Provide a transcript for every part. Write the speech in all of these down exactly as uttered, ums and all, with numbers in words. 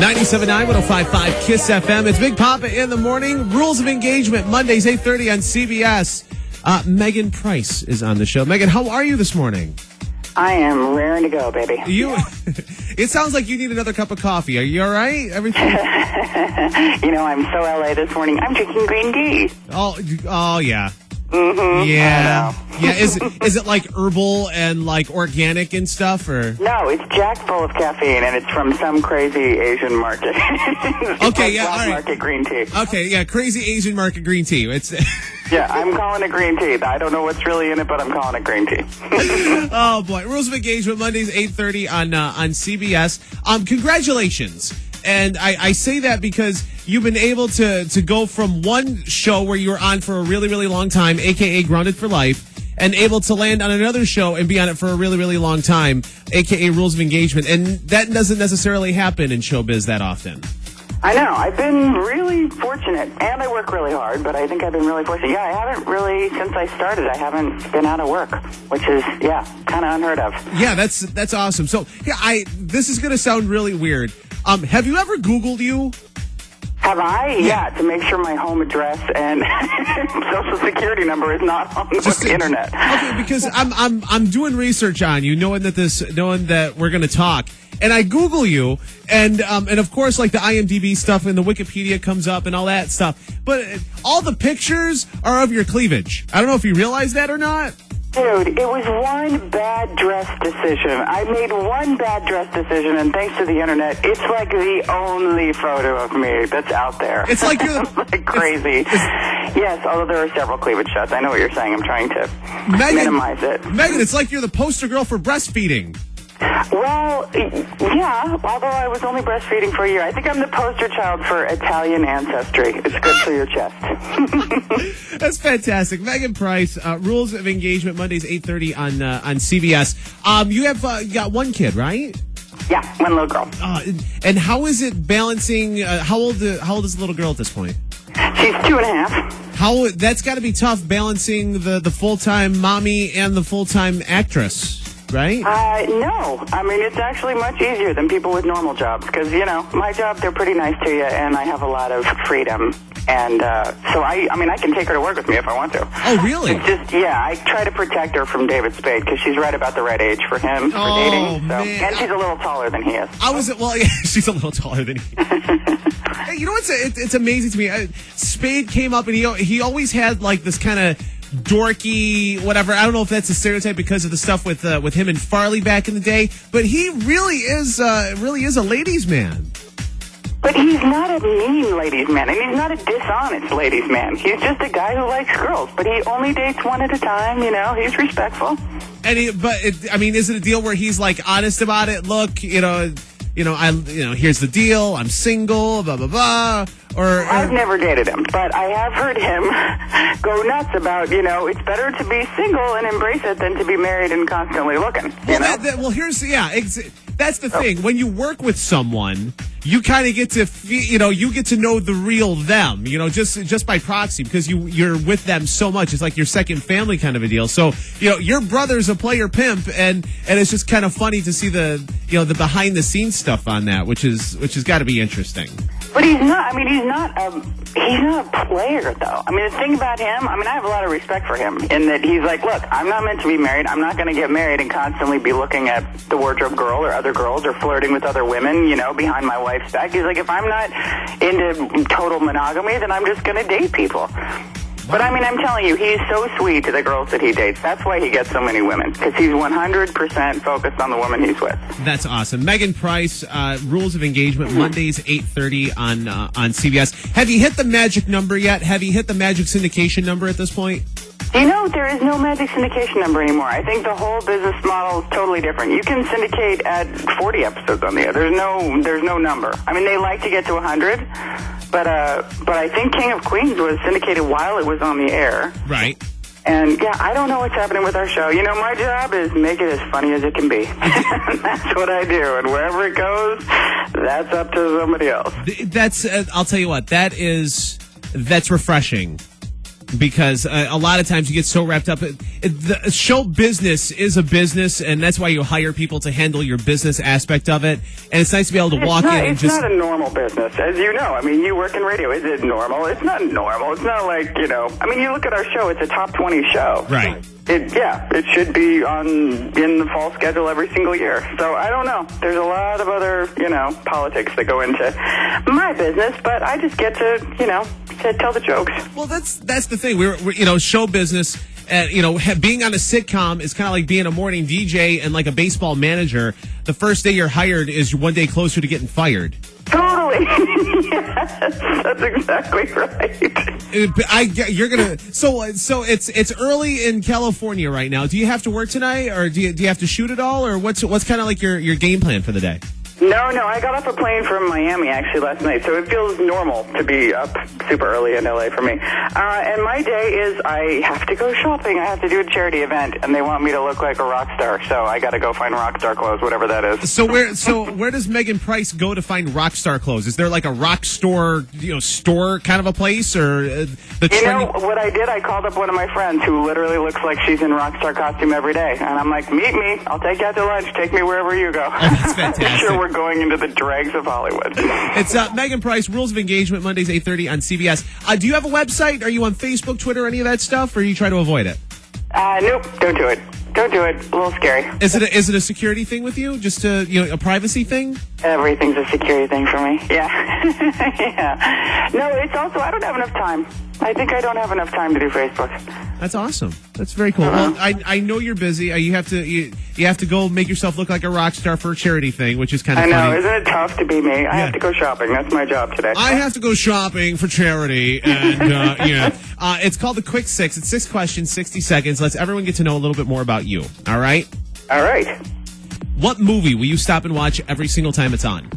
ninety-seven point nine, one oh five point five KISS F M. It's Big Papa in the morning. Rules of Engagement, Mondays, eight thirty on C B S. Uh, Megan Price is on the show. Megan, how are you this morning? I am raring to go, baby. You. It sounds like you need another cup of coffee. Are you all right? Everything? You know, I'm so L A this morning. I'm drinking green tea. Oh, oh yeah. Mm-hmm. Yeah. Yeah. Is it, is it like herbal and like organic and stuff, or? No, it's jack full of caffeine, and it's from some crazy Asian market. It's Okay, like yeah, black all right. market green tea. Okay, yeah, crazy Asian market green tea. It's. Yeah, I'm calling it green tea. I don't know what's really in it, but I'm calling it green tea. Oh boy, Rules of Engagement, Mondays, eight thirty on uh, on C B S. Um, congratulations. And I, I say that because you've been able to, to go from one show where you were on for a really, really long time, a k a. Grounded for Life, and able to land on another show and be on it for a really, really long time, a k a. Rules of Engagement. And that doesn't necessarily happen in showbiz that often. I know. I've been really fortunate, and I work really hard, but I think I've been really fortunate. Yeah, I haven't really, since I started, I haven't been out of work, which is, yeah, kind of unheard of. Yeah, that's that's awesome. So, yeah, I this is going to sound really weird. Um, have you ever Googled you? Have I? Yeah, yeah, to make sure my home address and social security number is not on the Just, internet. Okay, because I'm I'm I'm doing research on you, knowing that this, knowing that we're going to talk, and I Google you, and um, and of course, like the I M D B stuff and the Wikipedia comes up and all that stuff, but all the pictures are of your cleavage. I don't know if you realize that or not. Dude, it was one bad dress decision. I made one bad dress decision, and thanks to the internet, it's like the only photo of me that's out there. It's like you're like crazy. It's, it's, yes, although there are several cleavage shots. I know what you're saying. I'm trying to Megan, minimize it. Megan, it's like you're the poster girl for breastfeeding. Well, yeah, although I was only breastfeeding for a year. I think I'm the poster child for Italian ancestry. It's good for your chest. That's fantastic. Megan Price, uh, Rules of Engagement, Mondays, eight thirty on uh, on C B S. Um, you have uh, you got one kid, right? Yeah, one little girl. Uh, and how is it balancing, uh, how old uh, how old is the little girl at this point? She's two and a half. How That's got to be tough, balancing the, the full-time mommy and the full-time actress. Right? Uh, no. I mean, it's actually much easier than people with normal jobs because, you know, my job, they're pretty nice to you, and I have a lot of freedom. And uh, so, I I mean, I can take her to work with me if I want to. Oh, really? It's just, yeah, I try to protect her from David Spade because she's right about the right age for him for oh, dating. So. Man. And she's a little taller than he is. I was, well, yeah, she's a little taller than he is. Hey, you know what's, it, it's amazing to me? Uh, Spade came up, and he, he always had, like, this kind of dorky, whatever. I don't know if that's a stereotype because of the stuff with uh, with him and Farley back in the day, but he really is uh, really is a ladies' man. But he's not a mean ladies' man, and he's not a dishonest ladies' man. He's just a guy who likes girls, but he only dates one at a time. You know, he's respectful. And he, but it, I mean, is it a deal where he's like honest about it? Look, you know. You know, I. You know, here's the deal. I'm single. Blah blah blah. Or, or I've never dated him, but I have heard him go nuts about. You know, it's better to be single and embrace it than to be married and constantly looking. You well, know? that, that, well, here's yeah. Ex- that's the thing. Oh. When you work with someone, you kind of get to, fe- you know, you get to know the real them. You know, just just by proxy because you you're with them so much. It's like your second family kind of a deal. So you know, your brother's a player pimp, and and it's just kind of funny to see the you know the behind the scenes stuff on that, which is which has got to be interesting. But he's not, I mean, he's not a, he's not a player, though. I mean, the thing about him, I mean, I have a lot of respect for him in that he's like, look, I'm not meant to be married. I'm not going to get married and constantly be looking at the wardrobe girl or other girls or flirting with other women, you know, behind my wife's back. He's like, if I'm not into total monogamy, then I'm just going to date people. But, I mean, I'm telling you, he's so sweet to the girls that he dates. That's why he gets so many women, because he's one hundred percent focused on the woman he's with. That's awesome. Megan Price, uh, Rules of Engagement, mm-hmm. Mondays, eight thirty on uh, on C B S. Have you hit the magic number yet? Have you hit the magic syndication number at this point? You know, there is no magic syndication number anymore. I think the whole business model is totally different. You can syndicate at forty episodes on the air. There's no, there's no number. I mean, they like to get to one hundred. But uh, but I think King of Queens was syndicated while it was on the air. Right. And, yeah, I don't know what's happening with our show. You know, my job is make it as funny as it can be. That's what I do. And wherever it goes, that's up to somebody else. That's, uh, I'll tell you what, that is, that's refreshing. because uh, a lot of times you get so wrapped up. It, it, the show business is a business, and that's why you hire people to handle your business aspect of it. And it's nice to be able to walk it's not, in and it's just... It's not a normal business, as you know. I mean, you work in radio. Is it normal? It's not normal. It's not like, you know... I mean, you look at our show, it's a top twenty show. Right. It, yeah, it should be on in the fall schedule every single year. So I don't know. There's a lot of other, you know, politics that go into my business, but I just get to, you know, to tell the jokes. Well, that's that's the thing. We're, we're you know, show business. Uh, you know, ha- being on a sitcom is kind of like being a morning D J and like a baseball manager. The first day you're hired is one day closer to getting fired. Totally. Yes, that's exactly right. I, you're gonna. So, so it's it's early in California right now. Do you have to work tonight, or do you do you have to shoot it all, or what's what's kind of like your your game plan for the day? No, no, I got off a plane from Miami actually last night, so it feels normal to be up super early in L A for me. Uh, and my day is I have to go shopping. I have to do a charity event, and they want me to look like a rock star, so I got to go find rock star clothes, whatever that is. So where so where does Megan Price go to find rock star clothes? Is there like a rock store, you know, store kind of a place, or uh, the You trending- know what I did? I called up one of my friends who literally looks like she's in rock star costume every day, and I'm like, meet me. I'll take you out to lunch. Take me wherever you go. Oh, that's fantastic. I'm sure we're going into the dregs of Hollywood. It's uh, Megan Price, Rules of Engagement, Mondays eight thirty on C B S. Uh, do you have a website? Are you on Facebook, Twitter, any of that stuff, or you try to avoid it? Uh, nope, don't do it. Don't do it. A little scary. Is it a, is it a security thing with you? Just a, you know, a privacy thing? Everything's a security thing for me. Yeah. Yeah. No, it's also, I don't have enough time. I think I don't have enough time to do Facebook. That's awesome. That's very cool. Uh-huh. Well, I I know you're busy. Uh, You have to you, you have to go make yourself look like a rock star for a charity thing, which is kind of I know. funny. Isn't it tough to be me? I Yeah. have to go shopping. That's my job today. I have to go shopping for charity, and uh, yeah, uh, it's called the Quick Six. It's six questions, sixty seconds. Let's everyone get to know a little bit more about you. All right. All right. What movie will you stop and watch every single time it's on?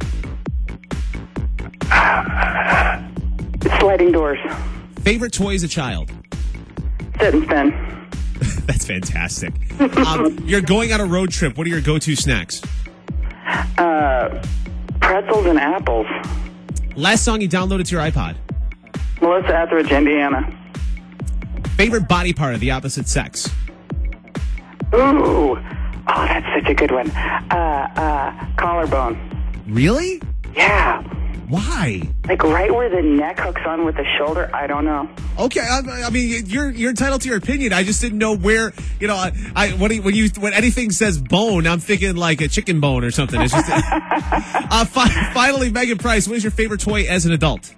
Sliding doors. Favorite toy as a child? Sit and spin. That's fantastic. Um, you're going on a road trip. What are your go-to snacks? Uh, pretzels and apples. Last song you downloaded to your iPod? Melissa Etheridge, Indiana. Favorite body part of the opposite sex? Ooh. Oh, that's such a good one. Uh, uh, collarbone. Really? Yeah. Why? Like right where the neck hooks on with the shoulder. I don't know. Okay, I, I mean you're you're entitled to your opinion. I just didn't know where. You know, I, I when you, when you when anything says bone, I'm thinking like a chicken bone or something. It's just. uh, fi- finally, Megan Price, what is your favorite toy as an adult?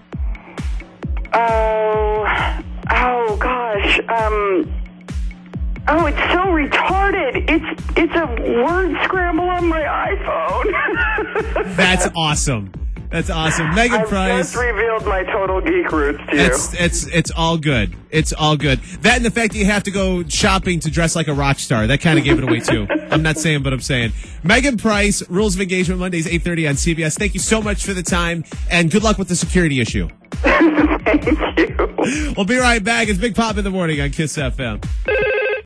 Oh, oh gosh. Um. Oh, it's so retarded. It's it's a word scramble on my iPhone. That's awesome. That's awesome. Megan I've Price. just revealed my total geek roots to you. It's it's it's all good. It's all good. That and the fact that you have to go shopping to dress like a rock star, that kind of gave it away too. I'm not saying, but I'm saying. Megan Price, Rules of Engagement, Mondays eight thirty on C B S. Thank you so much for the time, and good luck with the security issue. Thank you. We'll be right back. It's Big Pop in the Morning on Kiss F M.